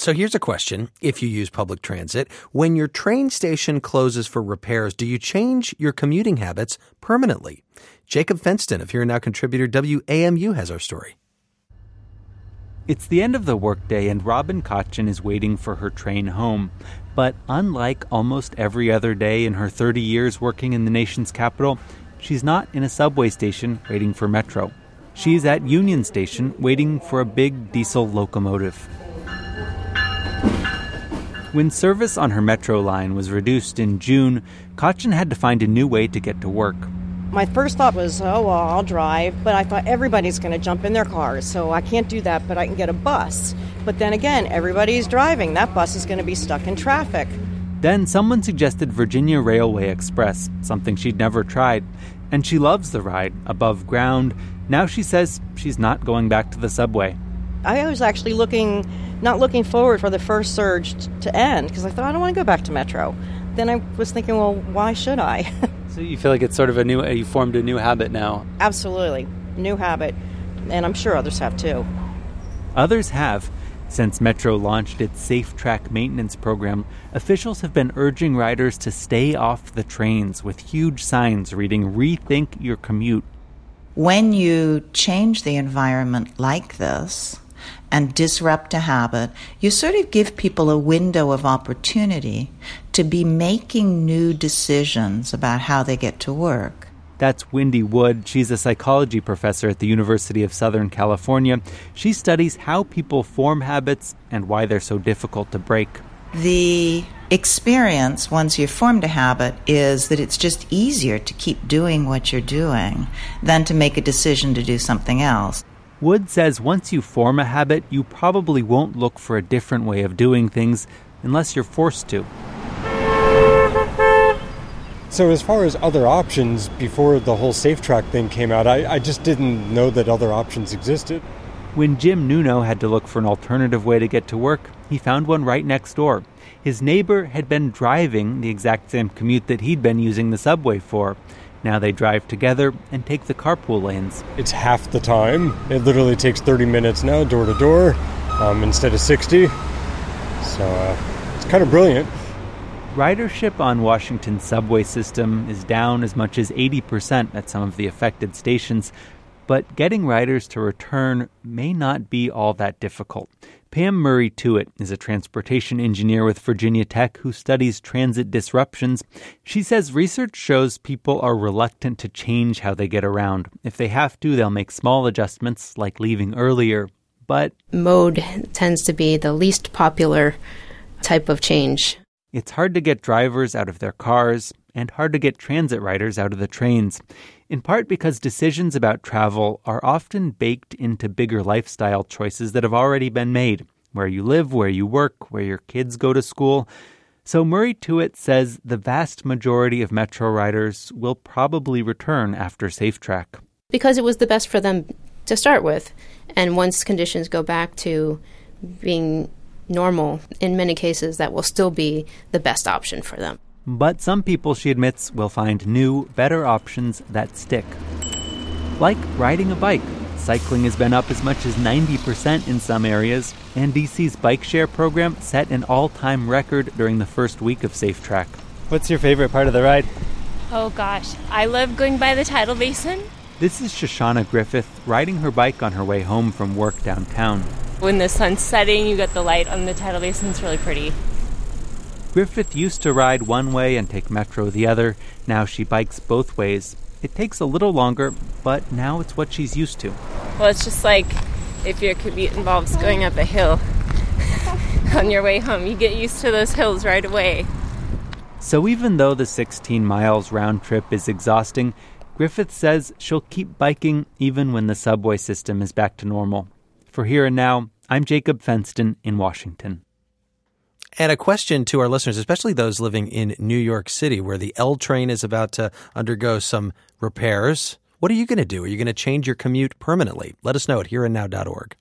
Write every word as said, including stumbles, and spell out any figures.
So here's a question. If you use public transit, when your train station closes for repairs, do you change your commuting habits permanently? Jacob Fenston of Here and Now contributor W A M U has our story. It's the end of the workday and Robin Kotchen is waiting for her train home. But unlike almost every other day in her thirty years working in the nation's capital, she's not in a subway station waiting for Metro. She's at Union Station waiting for a big diesel locomotive. When service on her Metro line was reduced in June, Kotchen had to find a new way to get to work. My first thought was, oh, well, I'll drive, but I thought everybody's going to jump in their cars, so I can't do that, but I can get a bus. But then again, everybody's driving. That bus is going to be stuck in traffic. Then someone suggested Virginia Railway Express, something she'd never tried. And she loves the ride, above ground. Now she says she's not going back to the subway. I was actually looking, not looking forward for the first surge t- to end, because I thought, I don't want to go back to Metro. Then I was thinking, well, why should I? So you feel like it's sort of a new, you formed a new habit now? Absolutely. New habit. And I'm sure others have too. Others have. Since Metro launched its Safe Track maintenance program, officials have been urging riders to stay off the trains with huge signs reading, "Rethink your commute." When you change the environment like this and disrupt a habit, you sort of give people a window of opportunity to be making new decisions about how they get to work. That's Wendy Wood. She's a psychology professor at the University of Southern California. She studies how people form habits and why they're so difficult to break. The experience, once you've formed a habit, is that it's just easier to keep doing what you're doing than to make a decision to do something else. Wood says once you form a habit, you probably won't look for a different way of doing things unless you're forced to. So as far as other options, before the whole Safe Track thing came out, I, I just didn't know that other options existed. When Jim Nuno had to look for an alternative way to get to work, he found one right next door. His neighbor had been driving the exact same commute that he'd been using the subway for. Now they drive together and take the carpool lanes. It's half the time. It literally takes thirty minutes now, door to door, um, instead of sixty. So uh, it's kind of brilliant. Ridership on Washington's subway system is down as much as eighty percent at some of the affected stations, but getting riders to return may not be all that difficult. Pam Murray-Tuitt is a transportation engineer with Virginia Tech who studies transit disruptions. She says research shows people are reluctant to change how they get around. If they have to, they'll make small adjustments like leaving earlier, but mode tends to be the least popular type of change. It's hard to get drivers out of their cars and hard to get transit riders out of the trains, in part because decisions about travel are often baked into bigger lifestyle choices that have already been made, where you live, where you work, where your kids go to school. So Murray-Tuitt says the vast majority of Metro riders will probably return after Safe Track. Because it was the best for them to start with, and once conditions go back to being normal, in many cases that will still be the best option for them. But some people, she admits, will find new, better options that stick. Like riding a bike. Cycling has been up as much as ninety percent in some areas, and D C's bike share program set an all-time record during the first week of Safe Track. What's your favorite part of the ride? Oh gosh, I love going by the tidal basin. This is Shoshana Griffith riding her bike on her way home from work downtown. When the sun's setting, you get the light on the tidal basin. It's really pretty. Griffith used to ride one way and take Metro the other. Now she bikes both ways. It takes a little longer, but now it's what she's used to. Well, it's just like if your commute involves going up a hill on your way home. You get used to those hills right away. So even though the sixteen miles round trip is exhausting, Griffith says she'll keep biking even when the subway system is back to normal. For Here and Now, I'm Jacob Fenston in Washington. And a question to our listeners, especially those living in New York City, where the L train is about to undergo some repairs. What are you going to do? Are you going to change your commute permanently? Let us know at here and now dot org.